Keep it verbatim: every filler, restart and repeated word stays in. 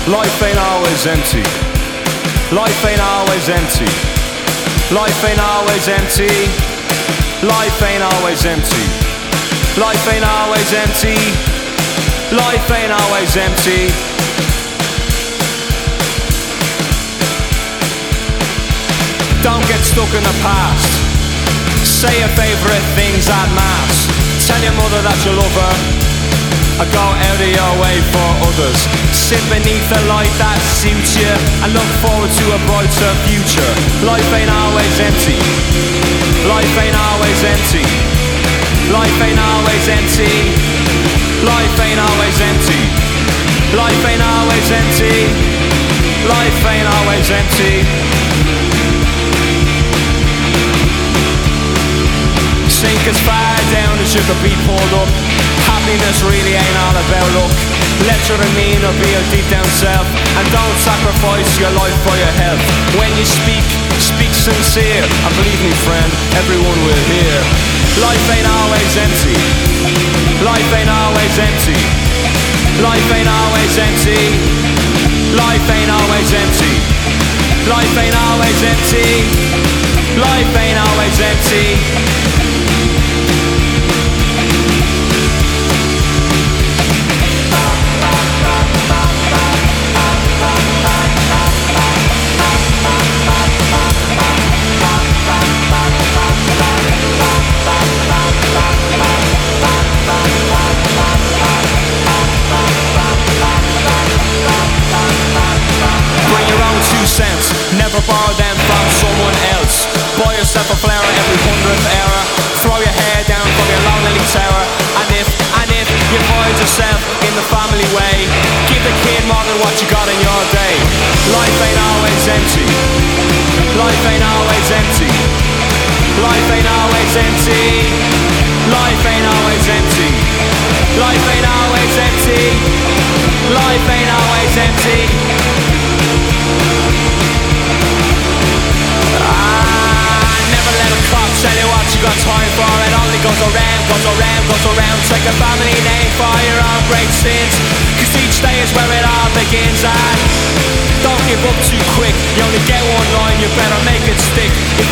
Life ain't always empty. Life ain't always empty. Life ain't always empty. Life ain't always empty. Life ain't always empty. Life ain't always empty. Don't get stuck in the past. Say your favourite things at mass. Tell your mother that you love her, or go out of your way for others. Sit beneath the light that suits you and look forward to a brighter future. Life ain't always empty. Life ain't always empty. Life ain't always empty. Life ain't always empty. Life ain't always empty. Life ain't always empty. Sink as far down as you could be pulled up. Happiness really ain't all about luck. Let your demeanor be your deep down self, and don't sacrifice your life for your health. When you speak, speak sincere, and believe me friend, everyone will hear. Life ain't always empty. Life ain't always empty. Life ain't always empty. Life ain't always empty. Life ain't always empty. Life ain't always empty. Never borrow them from someone else. Buy yourself a flower every hundredth hour. Throw your hair down from your lonely tower. And if, and if you find yourself in the family way, give the kid more than what you got in your day. Life ain't always empty. Life ain't always empty. Life ain't always empty. Life ain't always empty. Life ain't always empty. Life ain't always empty. Tell you what you got time for. It only goes around, goes around, goes around. Take a family name for your own great sins, cause each day is where it all begins. And don't give up too quick. You only get one line, you better make it stick. If